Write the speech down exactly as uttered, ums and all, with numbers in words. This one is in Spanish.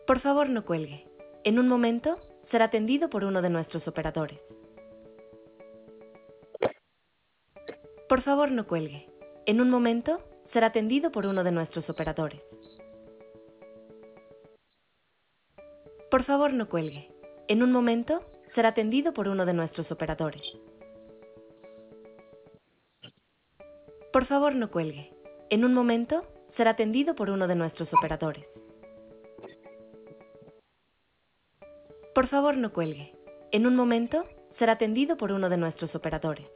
Por favor, no cuelgue. En un momento será atendido por uno de nuestros operadores. Por favor, no cuelgue. En un momento será atendido por uno de nuestros operadores. Por favor, no cuelgue. En un momento será atendido por uno de nuestros operadores. Por favor, no cuelgue. En un momento será atendido por uno de nuestros operadores. Por favor, no cuelgue. En un momento será atendido por uno de nuestros operadores.